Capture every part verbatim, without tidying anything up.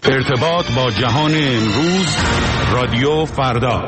ارتباط با جهان امروز، رادیو فردا.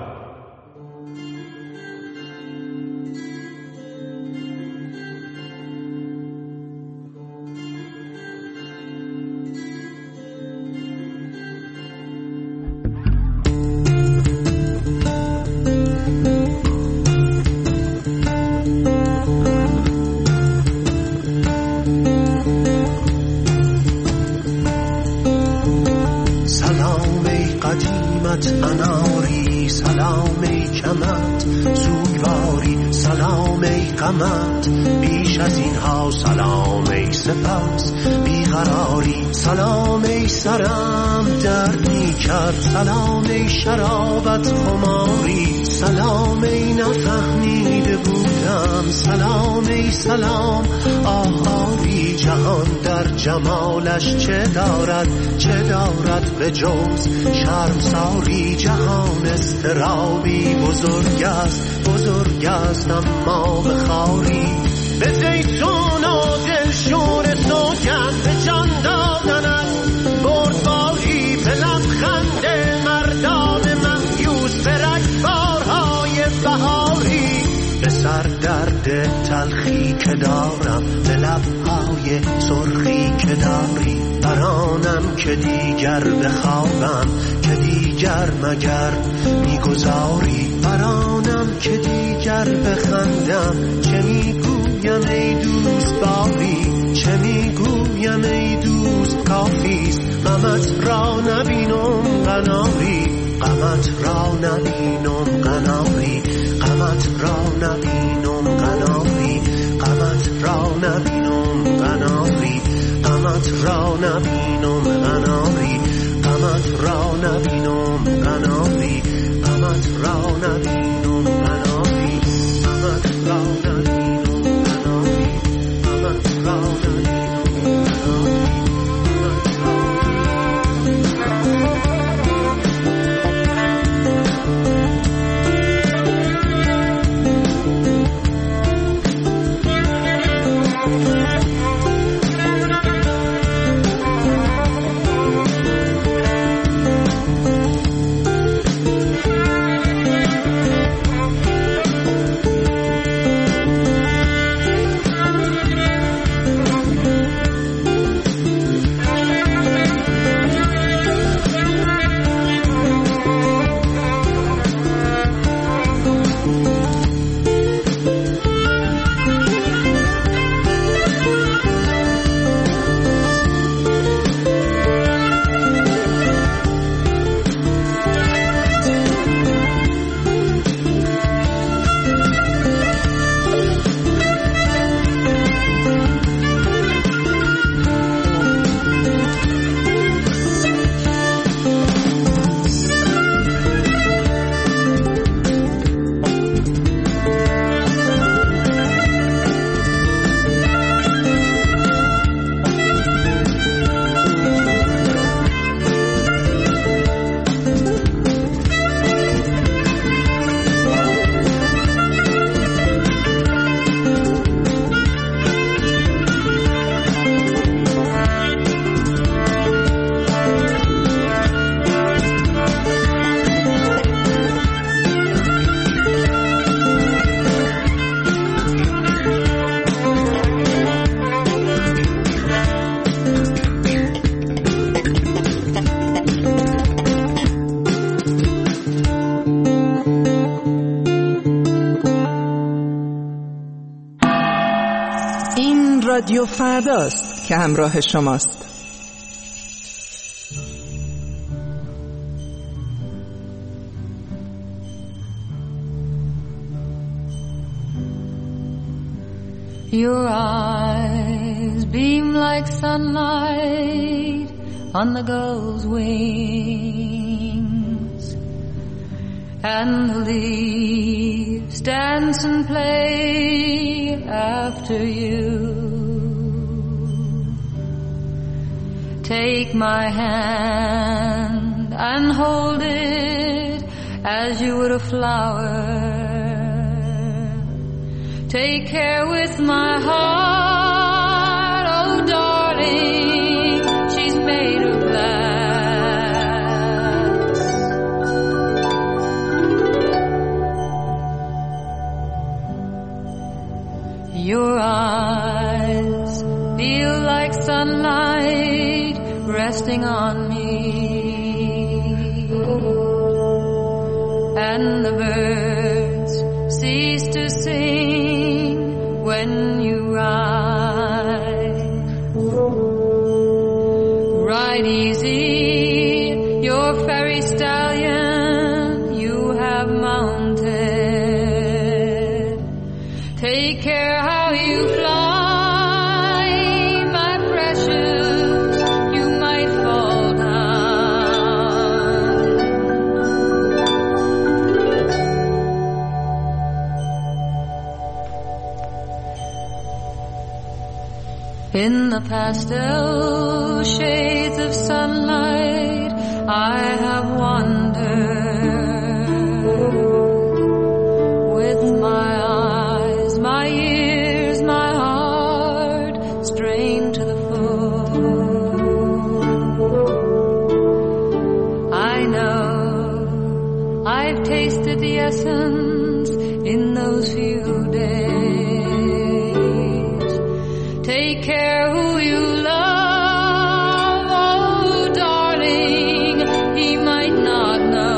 اناری سلام ای کمت سوگواری، سلام ای غمت بیش از اینها، سلام ای سپس بیقراری، سلام ای سرم درد می کرد، سلام ای شرابت خماری، سلام ای نفهمیده بودم، سلام ای سلام آهاری. جهان در جمالش چه دارد چه دارد به جز شرمساری، جهان استرابی بزرگ است بزرگ است اما به خاری، به زیتون و دلشور سوگند به جان دادنت بردباری، به لبخند مردان مهیوس، به رگبارهای بهاری، به سر درد تلخی که دارم، به لبهای سرخی که داری، برانم که دیگر بخوابم که دیگر مگر میگذاری، برانم که دیگر بخندم چه میگویم ای دوست باری، چه میگویم ای دوست کافیست غمت را نبینم قناری، غمت را نبینم قناری، غمت را نبینم قناری، غمت را نبینم قناری، غمت را نبینم قناری، غمت را نبینم قناری، غمت را نبینم قناری، غمت را نبینم قناری، غمت را نبینم قناری. رادیو فرداست که همراه شماست. Your eyes beam like sunlight on the gull's wings, and the leaves dance and play after you. Take my hand and hold it as you would a flower. Take care with my heart, oh darling, she's made of glass. night resting on me, and the birds cease to sing when you ride. Ride easy, your fairy stallion you have mounted. Take care how you fly, my precious, you might fall down. In the pastel shades of sunlight I have wandered, with my eyes, my ears, my heart strained to the full. I know I've tasted the essence in those few days. Take care who you love, oh darling, he might not know.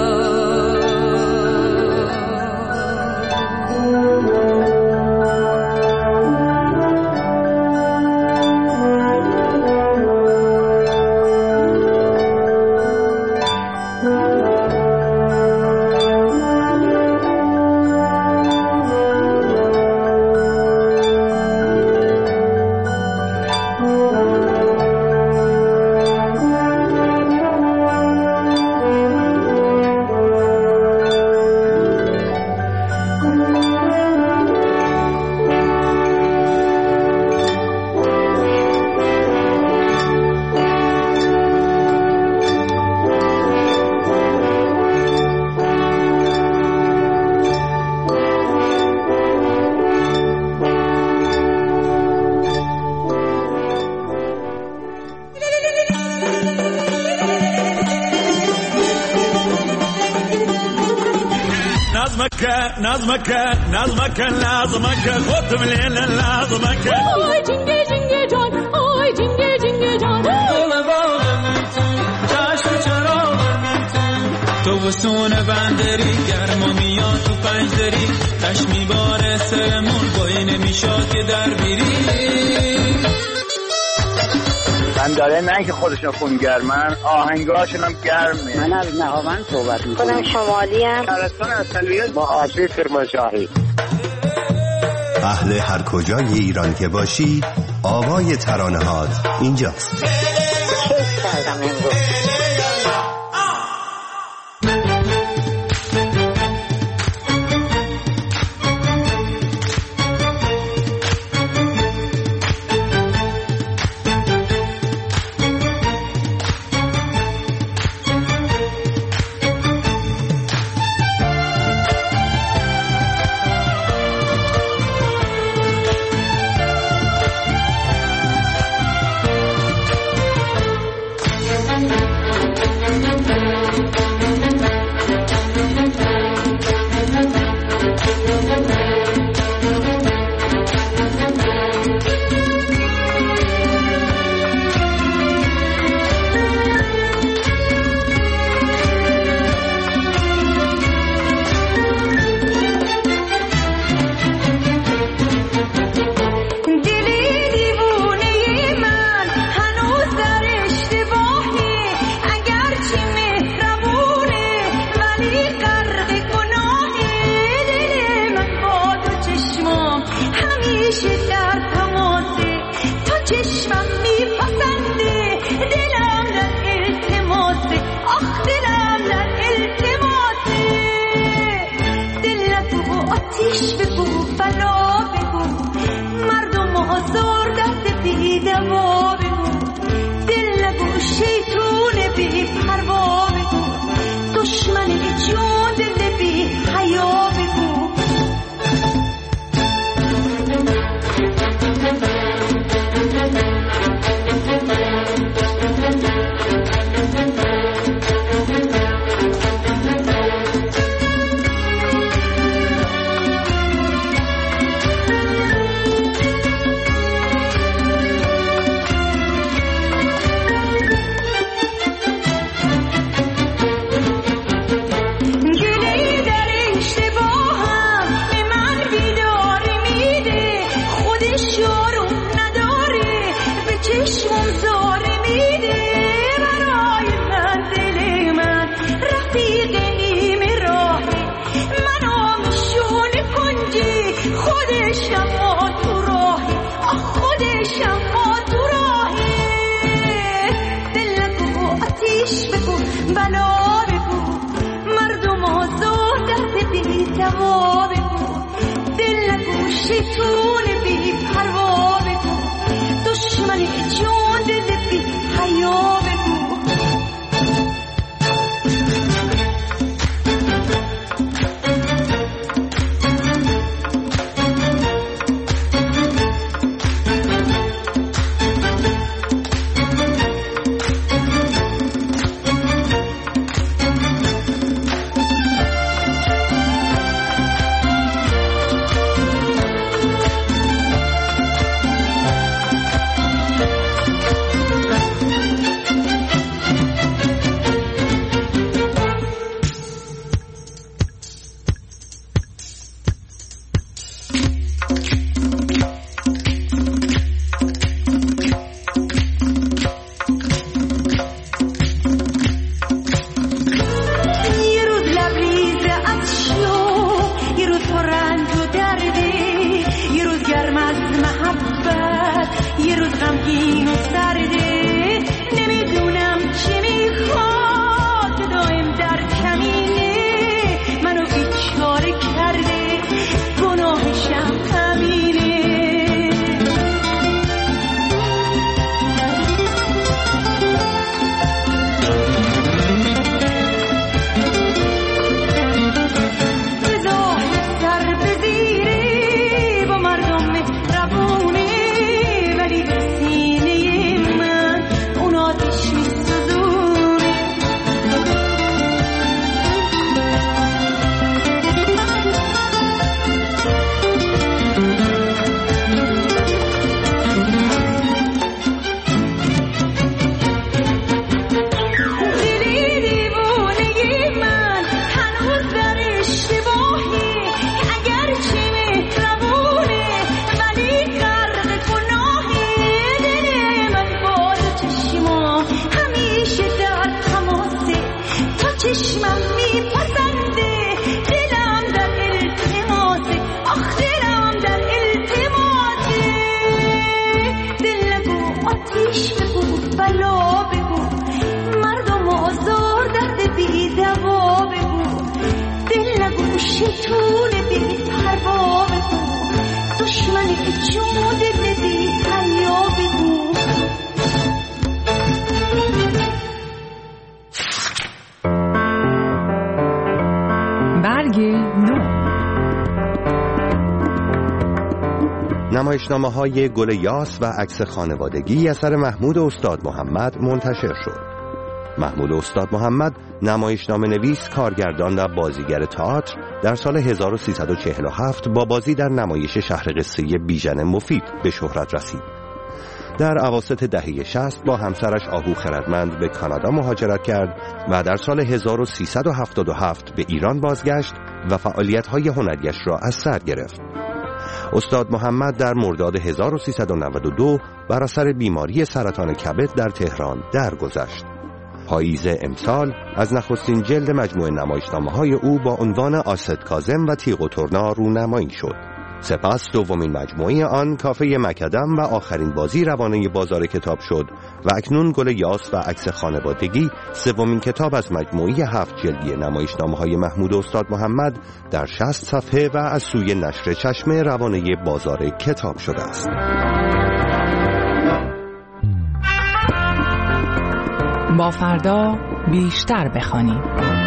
نظمك نظمك لازمك خد من لازمك آی جنگه جنگه جان آی جنگه جنگه جان دل باغم تو چشم چراغم تو وسون بندری گرما میاد تو پنجدری تش میباره سرمون بایی نمیشاد که در بیری من داره نه که خودشون خونگرمن آهنگاشون هم گرمه. من از نهاوند صحبت میکنم. خودم شمالی هم شهرستان اصلیت با آشی کرمانشاهی. اهل هر کجای ایران که باشی آوای ترانه‌هات اینجاست. کیف کردم امروز. شیطون بی پروا بگو، دشمن جان دل بی حیا بگو. نمایشنامه‌های گل یاس و عکس خانوادگی اثر محمود استاد محمد منتشر شد. محمود استاد محمد نمایشنامه نویس، کارگردان و بازیگر تئاتر در سال هزار و سیصد و چهل و هفت با بازی در نمایش شهر قصه بیژن مفید به شهرت رسید. در اواسط دهه شصت با همسرش آهو خردمند به کانادا مهاجرت کرد و در سال هزار و سیصد و هفتاد و هفت به ایران بازگشت و فعالیت‌های هنریش را از سر گرفت. استاد محمد در مرداد هزار و سیصد و نود و دو بر اثر بیماری سرطان کبد در تهران درگذشت. پاییز امسال از نخستین جلد مجموعه نمایشنامه‌های او با عنوان آست کاظم و تیغ و ترنا رونمایی شد. سپس دومین مجموعه آن کافه مکدم و آخرین بازی روانه بازار کتاب شد و اکنون گل یاس و عکس خانوادگی سومین کتاب از مجموعه هفت جلدی نمایشنامه‌های محمود استاد محمد در شصت صفحه و از سوی نشر چشم روانه بازار کتاب شده است. با فردا بیشتر بخوانیم.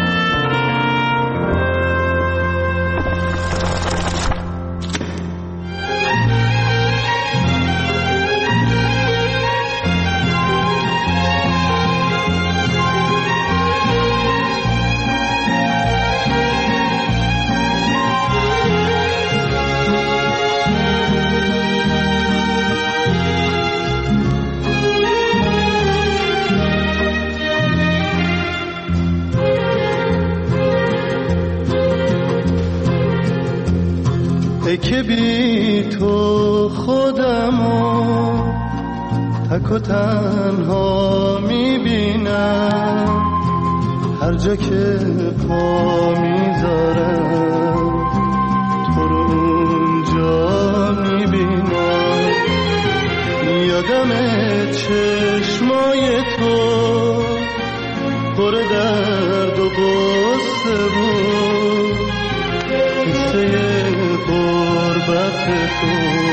که بی تو خودمو تک و تنها میبینم، هر جا که پا میذارم تو رو اونجا میبینم. یادم چشمای تو پر درد و غصه بود، قصه غربت تو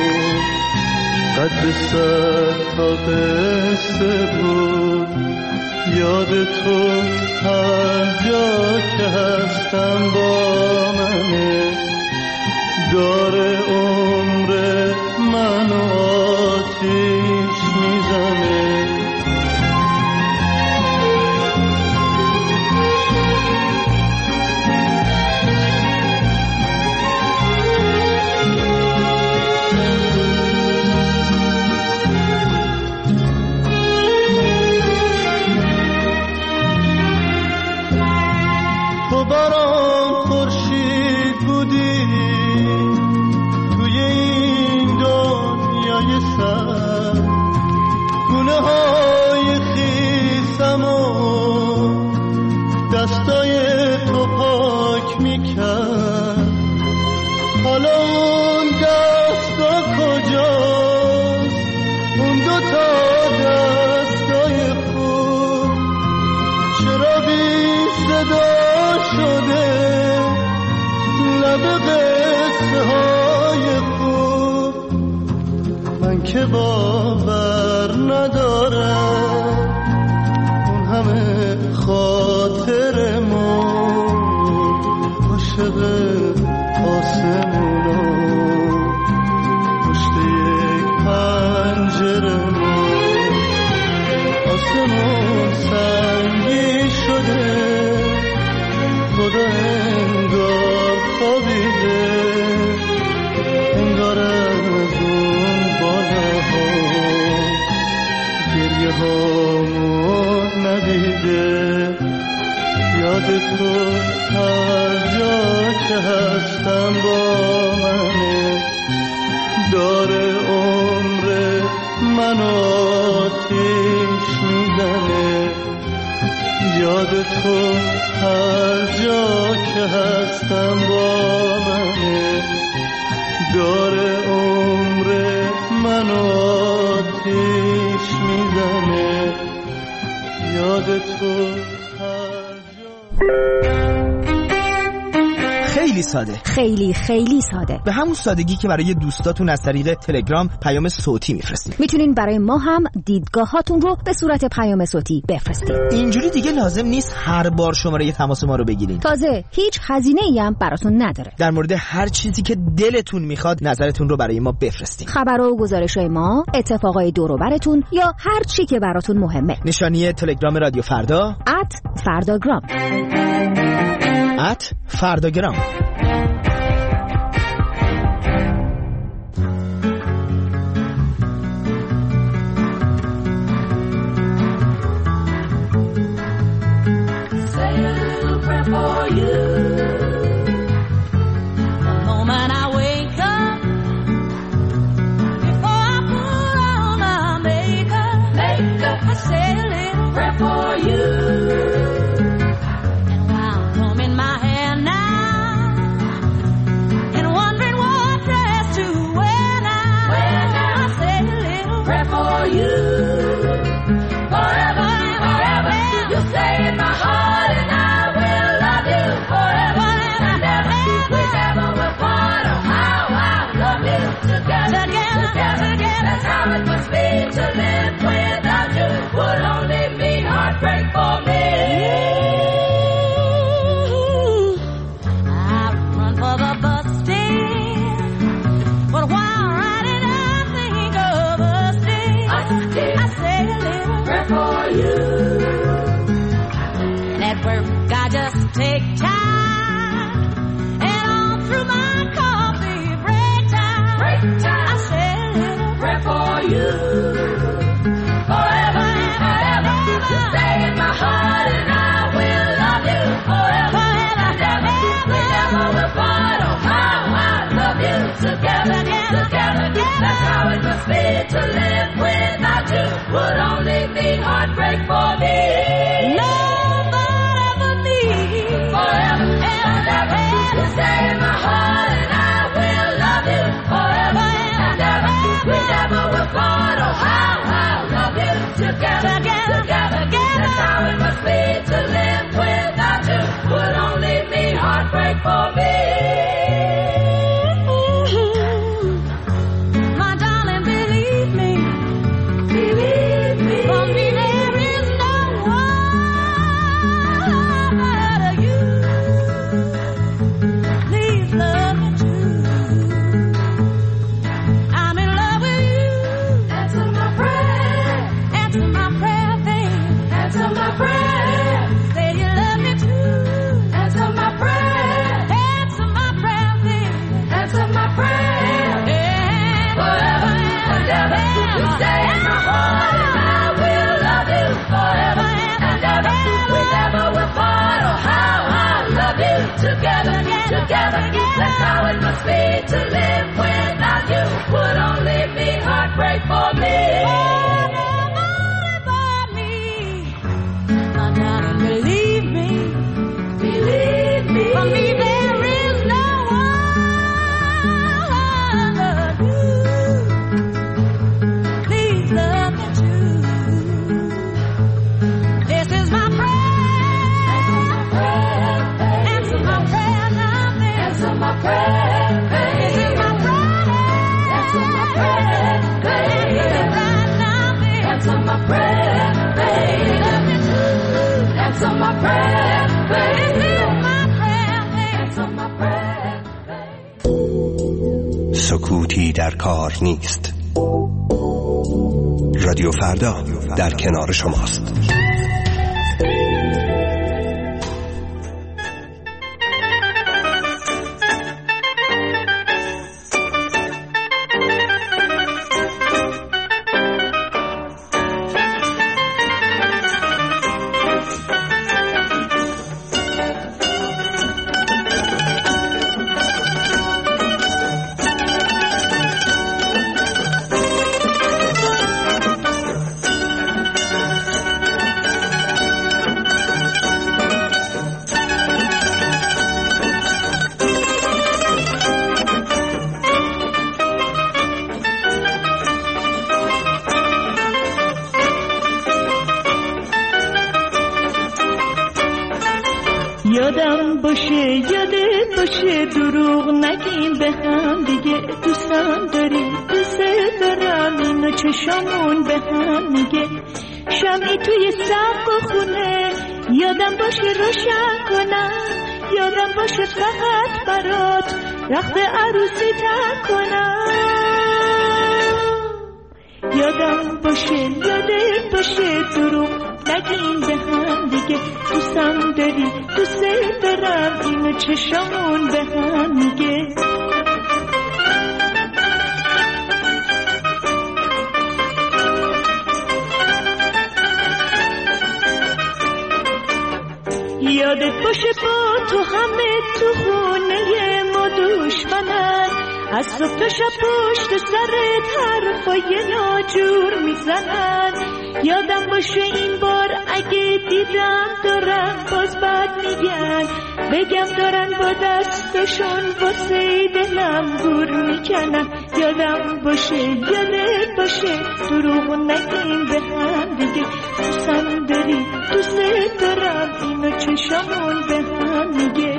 قد صد تا قصه بود. یاد تو هر جا که هستم با منه، داره عمر منو آتیش میزنه. تو برام خورشید بودی توی این دنیای سر، گونه های خیسم و دستای تو پاک میکرد. حالا اون دستا کجاست، اون دوتا دستای خوب چرا بی صدا شده لب قصه های خوب؟ من که باور ندارم اون همه خاطر ما عاشق آسمونا پشت یک پنجره ما. آسمون سنگی شده، خدا انگار خوابیده، انگار از اون بالاها گریه هامو ندیده. یاد تو هر جا که هستم با منه، داره عمر منو آتیش میزنه. یاد تو هر جا که هستم با منه، داره عمر منو آتیش میزنه. یاد تو هر جا. خیلی ساده، خیلی خیلی ساده، به همون سادگی که برای دوستاتون از طریق تلگرام پیام صوتی میفرستید. میتونین برای ما هم دیدگاهاتون رو به صورت پیام صوتی بفرستید. اینجوری دیگه لازم نیست هر بار شماره تماس ما رو بگیرین. تازه هیچ هزینه‌ای هم براتون نداره. در مورد هر چیزی که دلتون میخواد نظرتون رو برای ما بفرستید. خبر و گزارش‌های ما، اتفاقای دور و براتون یا هر چی که براتون مهمه. نشانی تلگرام رادیو فردا ات فرداگرام ات فرداگرام. fight for me. Nobody but me. My darling, believe me, believe me. For me there is no one but you. Please love me true. This is my prayer. Answer my prayer now, baby. Answer my prayer. This is my prayer. Answer my prayer. Answer my prayer, baby. Love me true. Answer my prayer, baby. This is my prayer, baby. Answer my prayer, baby. سکوتی در کار نیست. رادیو فردا در کنار شماست. یادم باشه یادت باشه دروغ نگیم به هم دیگه دوستم داری دوست دارم اینو چشامون به هم میگه شمعی توی سقف خونه یادم باشه روشن کنم یادم باشه فقط برات رخت عروسی تر کنم یادم باشه یادت باشه دروغ نگیم به هم دیگه دوستم داری دوست دارم اینو چشامون به هم میگه یادت باشه با تو همه تو خونه ما دشمنن از صبح تا شب پشت سرت حرفای ناجور میزنن یادم باشه این بار اگه دیدم دارن باز بد میگن بگم دارن با دستشون واسه دلم گور میکنن یادم باشه یادت باشه دروغ نگیم به هم دیگه دوستم داری دوست دارم اینو چشامون به هم میگه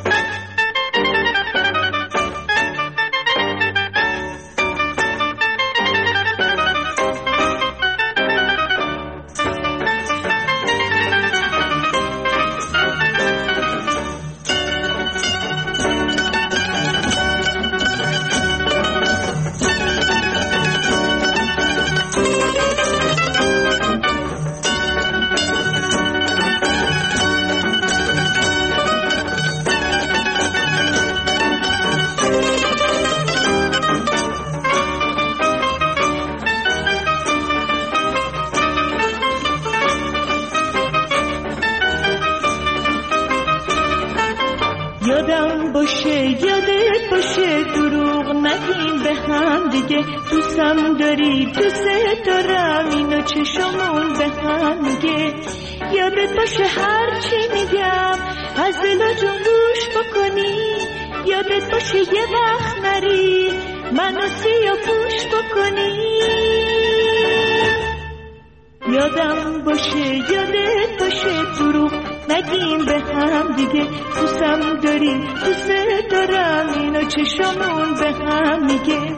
یادم باشه یادت باشه دروغ نگیم به هم دیگه دوستم داری دوست دارم اینو چشامون به هم میگه یادت باشه هر چی میگم از دل جون گوش بکنی یادت باشه یه وقت نری منو سیاه پوش بکنی یادم باشه یادت باشه دروغ نگیم به هم دیگه دوستم داری دوست دارم اینو چشامون به هم میگه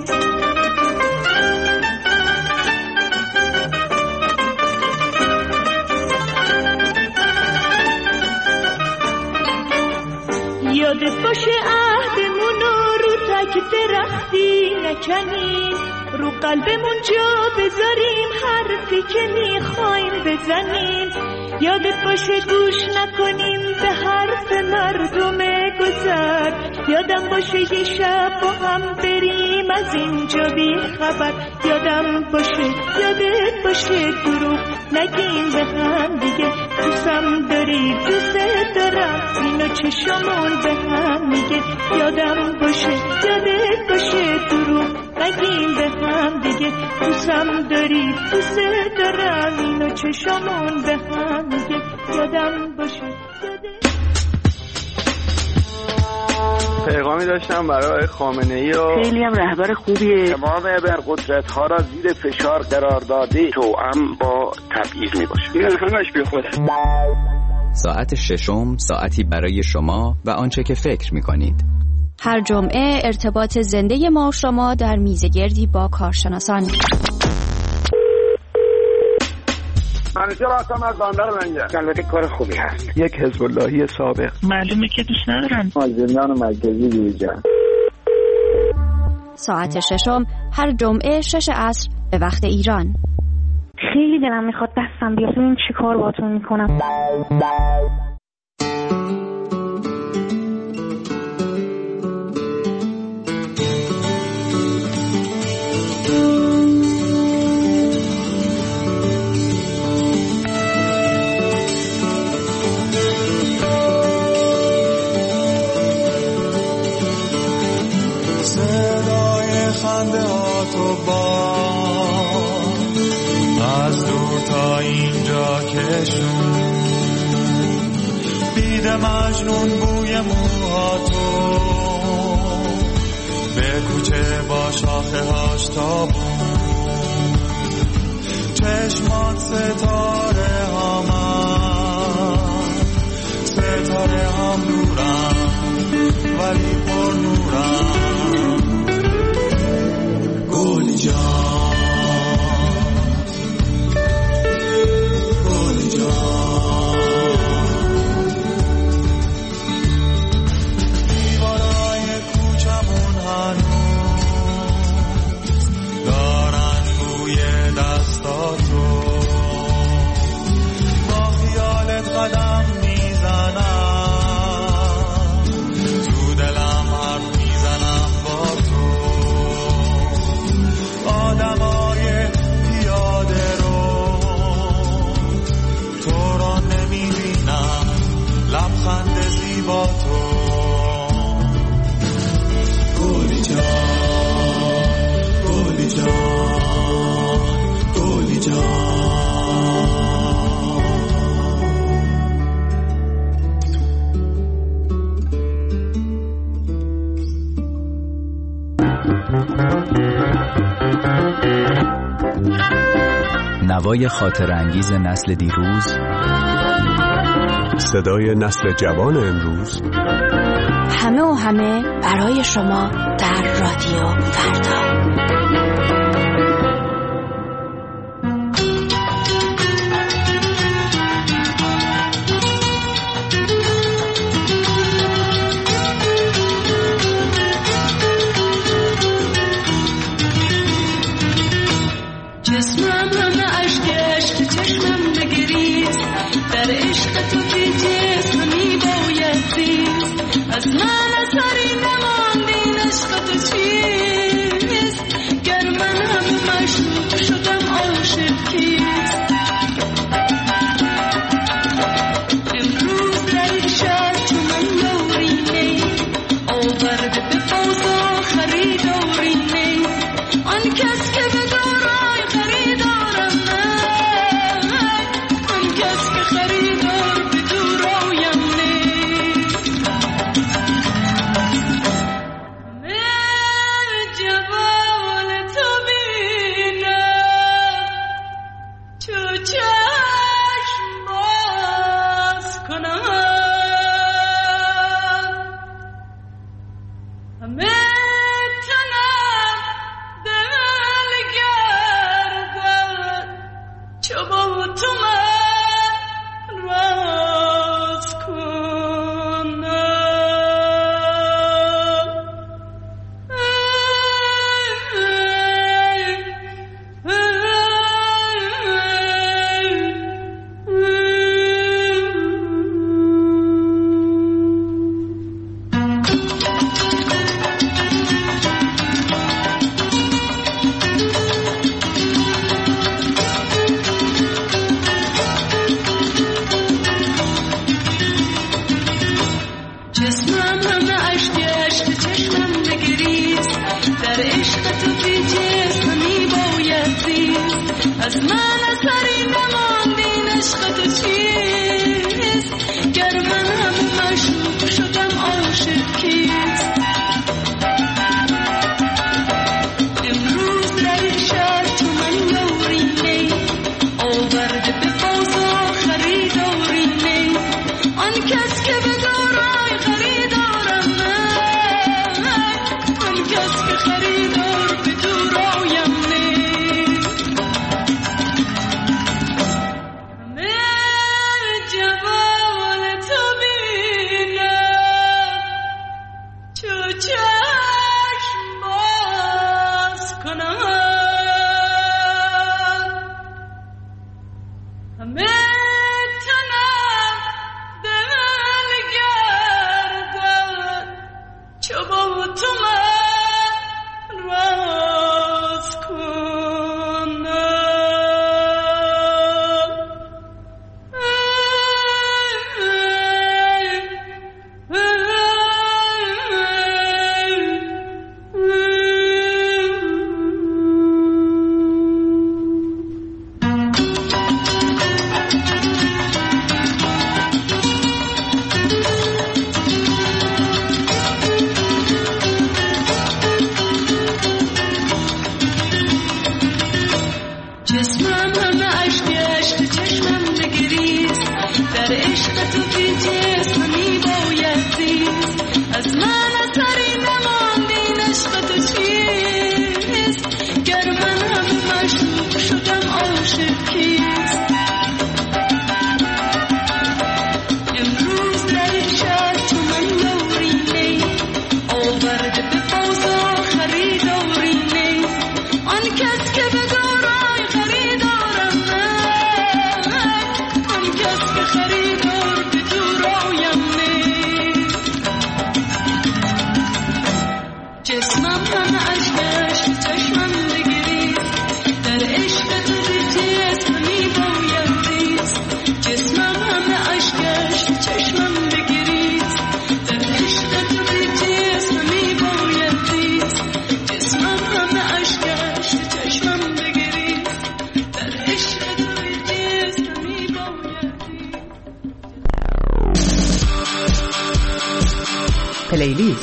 یادت باشه عهدمونو رو تک درختی نکنیم رو قلبمون جا بذاریم حرفی که میخوایم بزنیم یادت باشه گوش نکنیم به حرف مردم گذر یادم باشه یه شب با هم بریم از اینجا بی خبر یادم باشه یادت باشه دروغ نگیم به هم دیگه دوستم داری دوست دارم اینو چشمون به هم میگه یادم باشه یادت باشه دروغ نگیم به هم دیگه دوستم داری دوست دارم اینو چشمون به هم میگه یادم باشه یادت. پیغامی داشتم برای خامنه‌ای و خیلی هم رهبر خوبیه. تمام ابرقدرت ها را زیر فشار قرار داده توأم با تبعیض میباشه. این همش بی خوده. ساعت ششم ساعتی برای شما و آنچه که فکر میکنید. هر جمعه ارتباط زنده ما و شما در میزگردی با کارشناسان. منیجر هستم از بندر منجر. البته کار خوبی هست. یک حزب اللهی سابق. معلومه که دوست ندارم. مازندران مرکزی بیرجان. ساعت ششم هر جمعه شش عصر به وقت ایران. خیلی دلم میخواد دستم بیاد ببین چی کار باهاتون میکنم. خنده ها تو با از دور تا اینجا کشون بید مجنون بوی موها تو به کوچه با شاخه هاش تابون چشمان ستاره ها من ستاره هم نورم ولی پر نورم گلی جان گلی جان دیوارای کوچمون هنوز دارن بوی دستاتو با خیالت قدم میزنم تو دلم حرف میزنم با تو آدمای پیاده رو تو رو نمیبینم لبخند زیبا تو گلی جان گلی جان گلی جان نوای خاطر انگیز نسل دیروز، صدای نسل جوان امروز، همه و همه برای شما در رادیو فردا. از من اثری نماندین عشق تو چیست گر من هم مشروع شدم عاشق کیست امروز در این شهر چون من نورینه آورده به بازار خریدارینه آن کس که به دارای خریدارم من آن کس که خریدار به پلیلیست.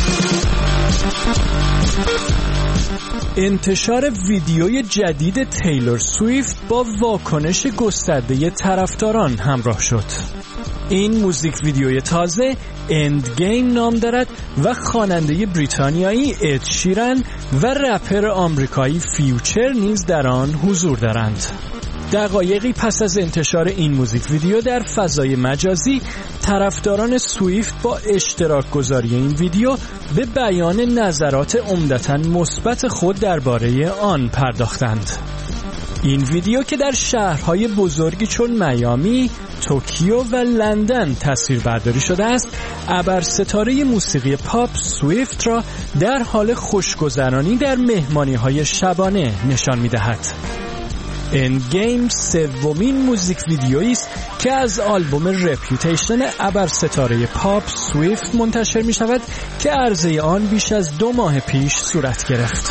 انتشار ویدیوی جدید تیلور سویفت با واکنش گسترده طرفداران همراه شد. این موزیک ویدیوی تازه اند گیم نام دارد و خواننده بریتانیایی اد شیرن و رپر آمریکایی فیوچر نیز در آن حضور دارند. دقایقی پس از انتشار این موزیک ویدیو در فضای مجازی، طرفداران سویفت با اشتراک گذاری این ویدیو به بیان نظرات عمدتاً مثبت خود درباره آن پرداختند. این ویدیو که در شهرهای بزرگی چون میامی، توکیو و لندن تصویر برداری شده است، ابر ستاره موسیقی پاپ سویفت را در حال خوشگذرانی در مهمانی‌های شبانه نشان می‌دهد. اند گیم سومین موزیک ویدیویی است که از آلبوم رپیوتیشن ابر ستاره پاپ سویفت منتشر می شود که عرضه آن بیش از دو ماه پیش صورت گرفت.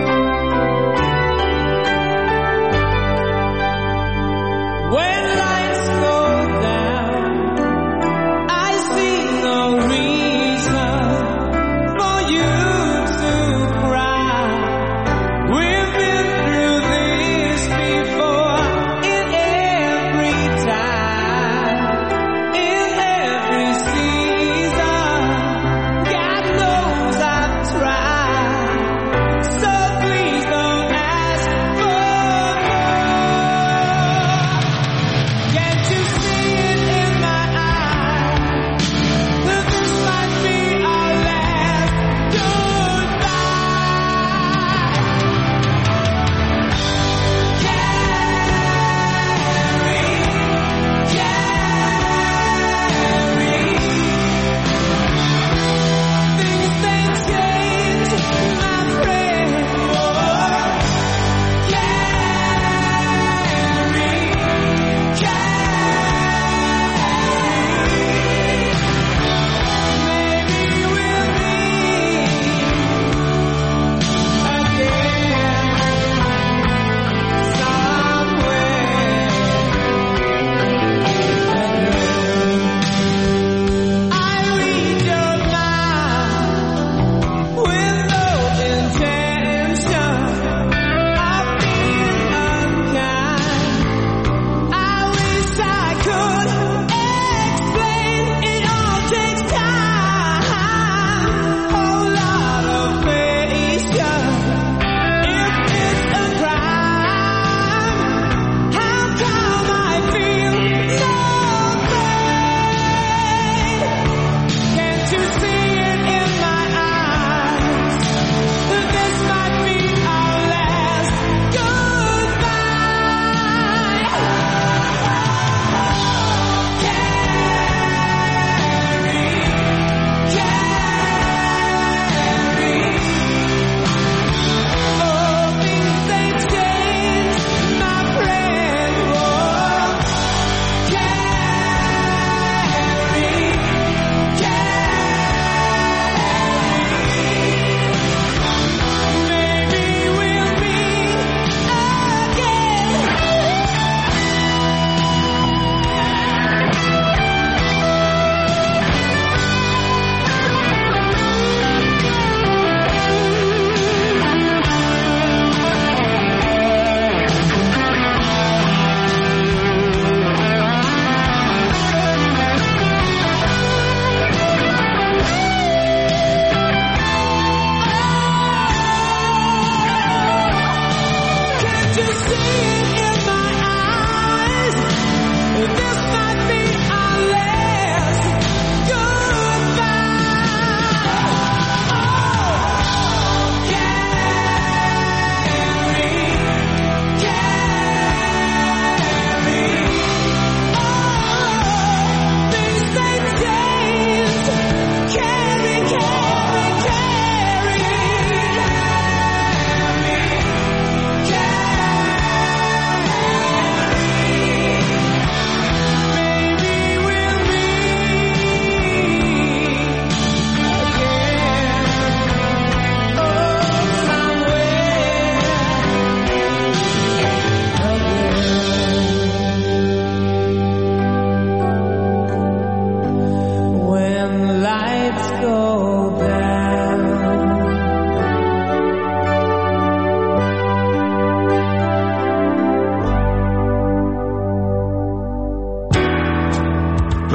When light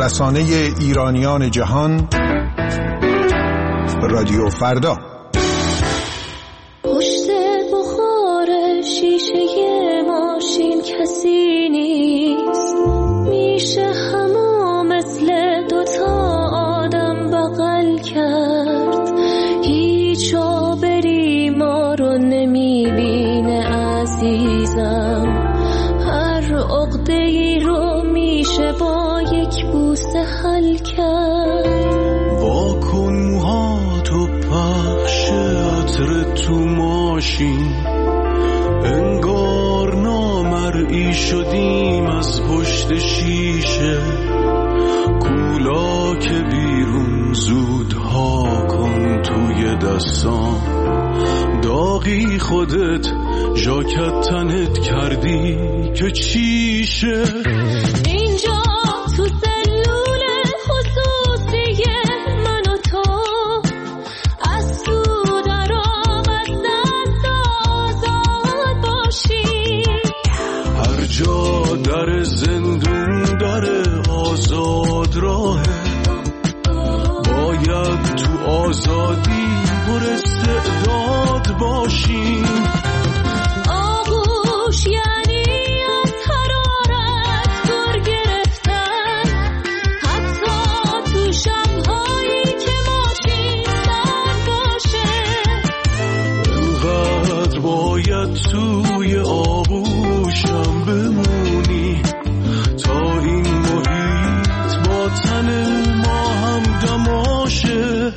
رسانه ایرانیان جهان، رادیو فردا. پشت بخار شیشه ماشین کسی نیست، میشه همو مثل دوتا آدم بغل کرد. هیچ آبری ما رو نمیبینه عزیزم، هر عقده‌ای رو میشه با یک بوسه حل کرد. واکن موهاتو پخش عطر تو ماشین، انگار نامرئی شدیم از پشت شیشه. کولا که بیرون زودها کن توی دستام، داغی خودت ژاکت تنت کردی که چیشه. اینجا تو سلول خصوصی من و تو، از تو در آمد دست آزاد باشی. هر جا در زندون در آزاد راهه، باید تو آزادی پر استعداد باشیم. آغوش یعنی از حرارت گر گرفتن، حتی تو شب‌هایی که ماشین سرد باشه. انقدر باید توی آغوشم بمونی تا این محیط با تن ما هم دماشه.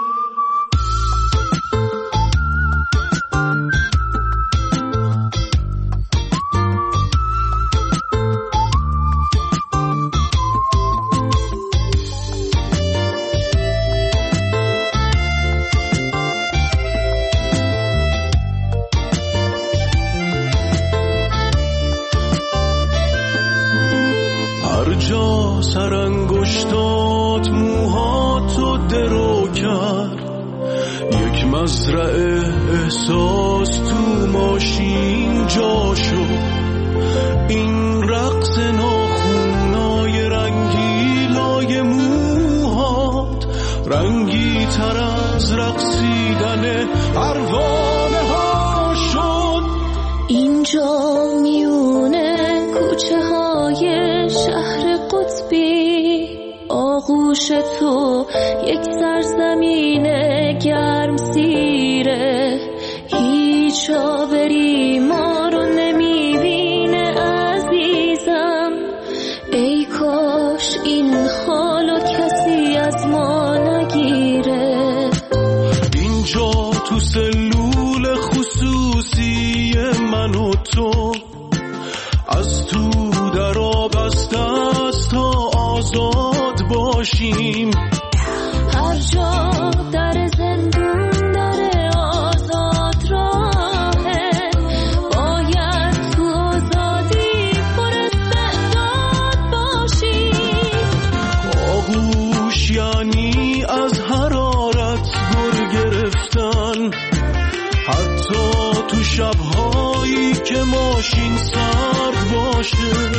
هر جا سرانگشتات موهاتو درو کرد، یک مزرعه احساس تو ماشین جا شد. این رقص ناخونای رنگی لای موهات، رنگی تر از رقصیدن پروانه ها شد. اینجا میونه کوچه های شهر قطبی، آغوش تو یک سرزمین گرم سیره. هیچ آبری ما رو نمیبینه عزیزم، ای کاش این حالو کسی از ما نگیره. اینجا تو سلول خصوصی من و تو، از تو در آب از دست تا آزاد باشیم. هر جا در زندون در آزاد راهه، باید تو آزادی پر استعداد باشیم. آغوش یعنی از حرارت گر گرفتن، حتی تو شب‌هایی که ماشین سرد باشه.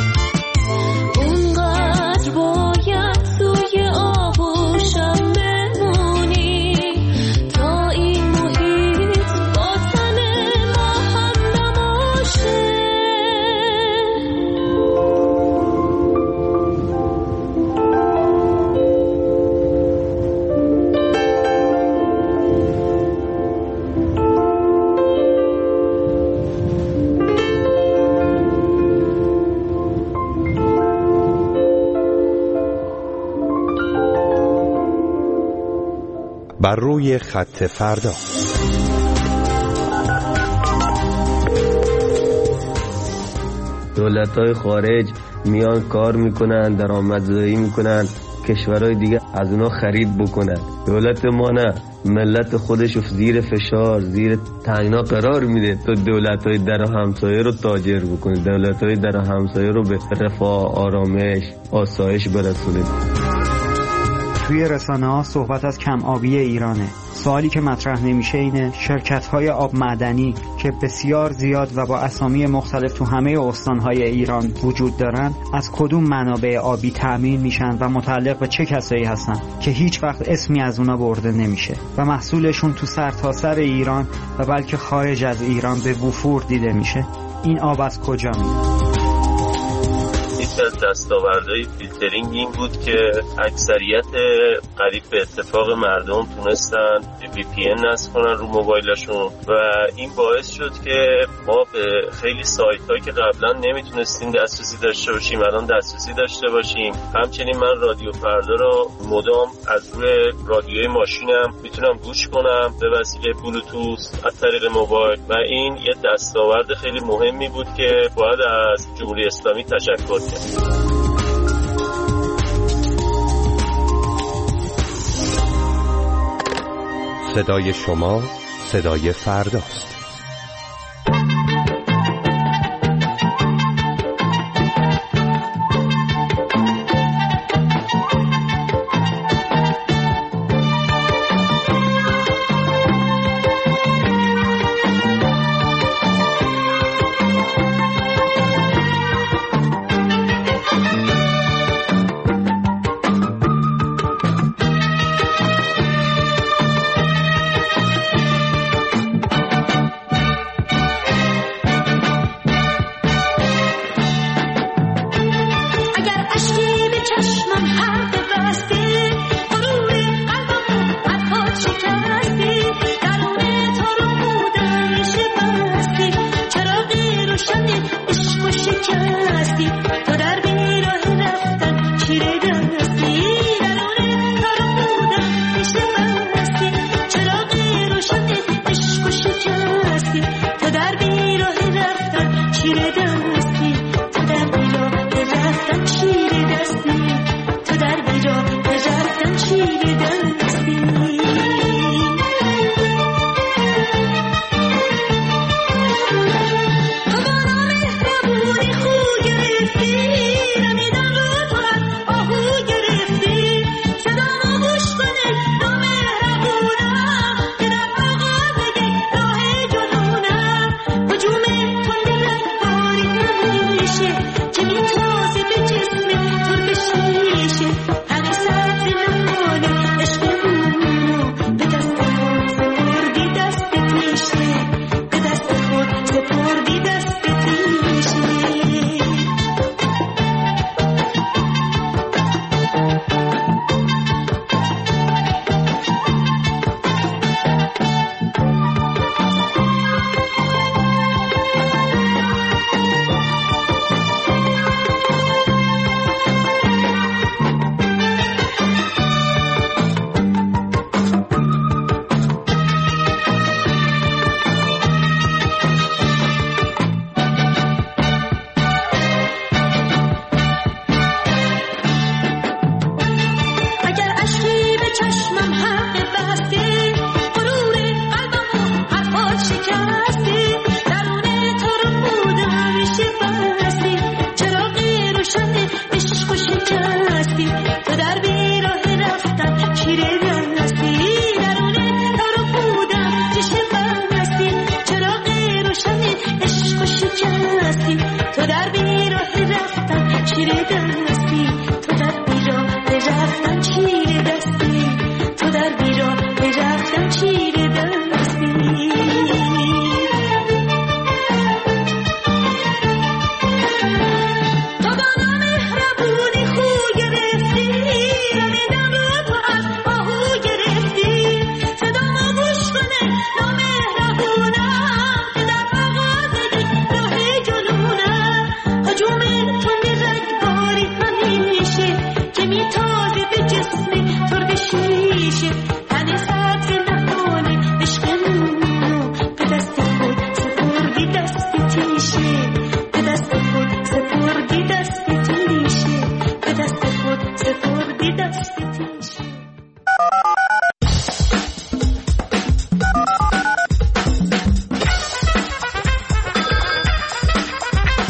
اونقدر باید توی آغوشم بمونی تا این محیط با تن ما هم نباشه. بر روی خط فردا. دولت‌های خارج میان کار میکنن، درآمدزایی میکنن، کشورهای دیگه از اونا خرید بکنن. دولت ما نه، ملت خودشو زیر فشار، زیر تنگنا قرار میده تو دولت‌های در همسایه رو تاجر بکنی، دولت‌های در همسایه رو به رفاه، آرامش، آسایش برسونید. توی رسانه ها صحبت از کم آبی ایرانه. سوالی که مطرح نمیشه اینه شرکت های آب معدنی که بسیار زیاد و با اسامی مختلف تو همه استانهای ایران وجود دارن از کدوم منابع آبی تأمین میشن و متعلق به چه کسایی هستن که هیچ وقت اسمی از اونا برده نمیشه و محصولشون تو سرتاسر ایران و بلکه خارج از ایران به وفور دیده میشه. این آب از کجا میاد؟ یکی از دستاوردهای فیلترینگ این بود که اکثریت قریب به اتفاق مردم تونستن وی پی ان نصب کنن رو موبایلشون و این باعث شد که ما به خیلی سایت هایی که قبلا نمیتونستیم دسترسی داشته باشیم الان دسترسی داشته باشیم. همچنین من رادیو فردا رو مدام از روی رادیوی ماشینم میتونم گوش کنم به وسیله بلوتوث از طریق موبایل و این یه دستاورد خیلی مهمی بود که باید از جمهوری اسلامی تشکر کرد. صدای شما صدای فرداست.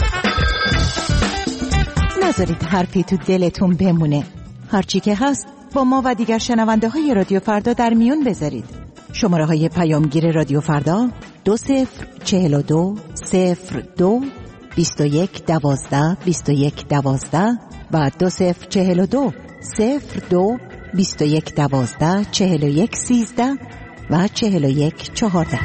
نذارید حرفی تو دلتون بمونه. هرچی که هست با ما و دیگر شنونده های رادیو فردا در میون بذارید. شماره های پیامگیر رادیو فردا دو صفر چهل و دو صفر دو بیست و یک دوازده بیست و یک دوازده و دو صفر چهل و دو صفر دو بیست و یک دوازده چهل و یک سیزده و چهل و یک چهارده.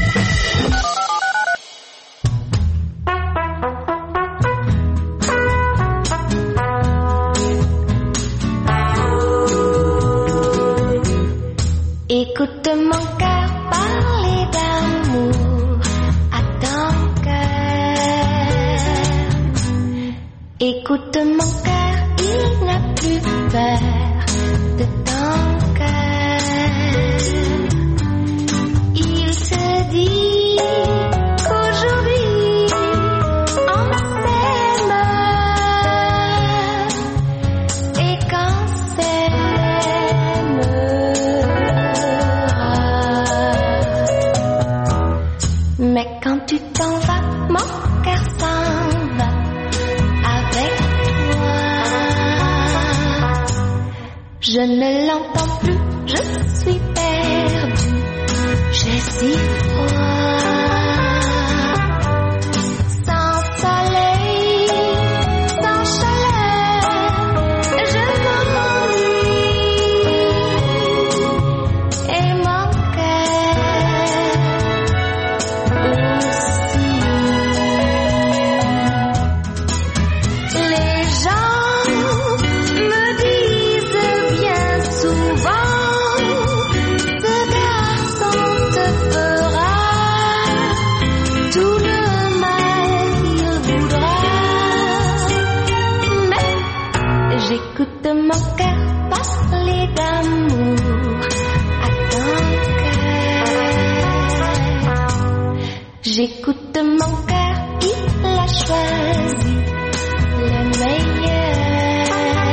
Écoute mon cœur parler d'amour à ton cœur. Écoute mon cœur, il n'a plus peur de ton cœur. Il se dit qu'aujourd'hui on s'aime et qu'on s'aime. Mais quand tu t'en vas, mon cœur s'en va avec toi. Je ne l'entends plus, je suis perdue, j'ai si froid. Sans soleil, sans chaleur, je m'ennuie. Et mon cœur aussi. Les gens me disent bien souvent, ce garçon te fera tout le mal qu'il voudra. Mais j'écoute mon cœur parler d'amour à ton cœur. J'écoute mon cœur, il a choisi le meilleur.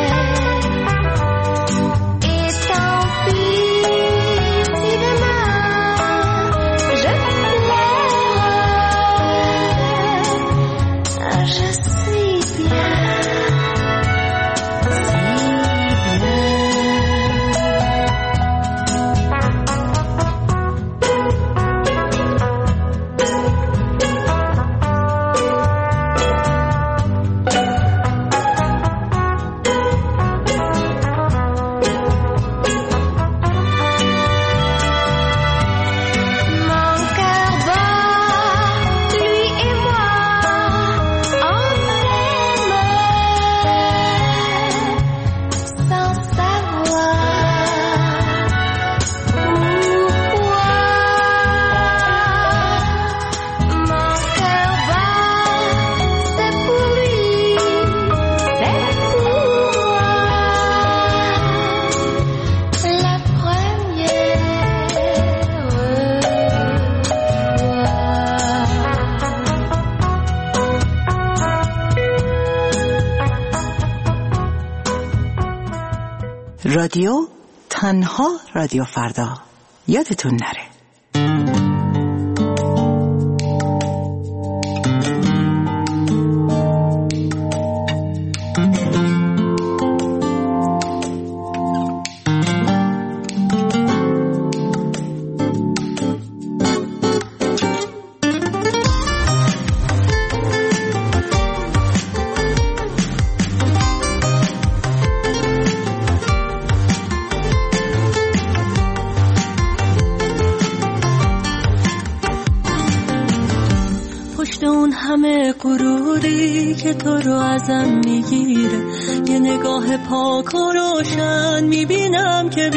Et tant pis si demain je pleure, je suis bien, si mon cœur bat, lui et moi, on s'aime sans savoir pourquoi. Mon cœur bat, c'est pour lui, c'est pour moi. La première رادیو تنها رادیو فردا، یادتون نره. پشت اون همه غروری که تو رو ازم میگیره، یه نگاه پاک و روشن میبینم که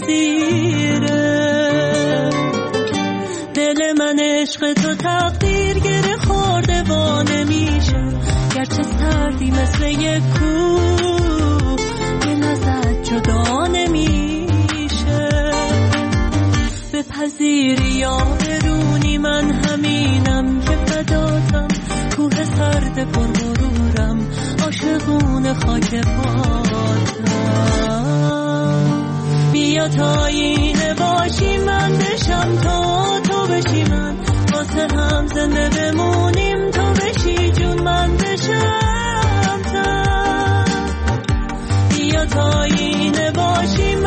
بی‌نظیره. دل من عشق تو تقدیر گره خورده و نمیشه، گرچه سردی مثل یک کوه دل ازت جدا نمیشه. بپذیری یا برونی من همینم که فداتم، کوه سرد پر غرورم، عاشقونه خاک پاتم. بیا تا اینه باشی من بشم تا تو بشی من، واسه هم زنده بمونیم تو بشی جون من بشم تا. بیا تا اینه باشی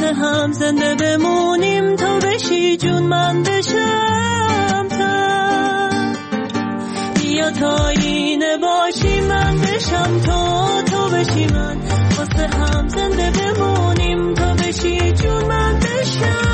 واسه هم زنده بمونیم، تو بشی جون من بشم تن. بیا تا اینه باشی من بشم تو، تو بشی من، واسه هم زنده بمونیم، تو بشی جون من بشم.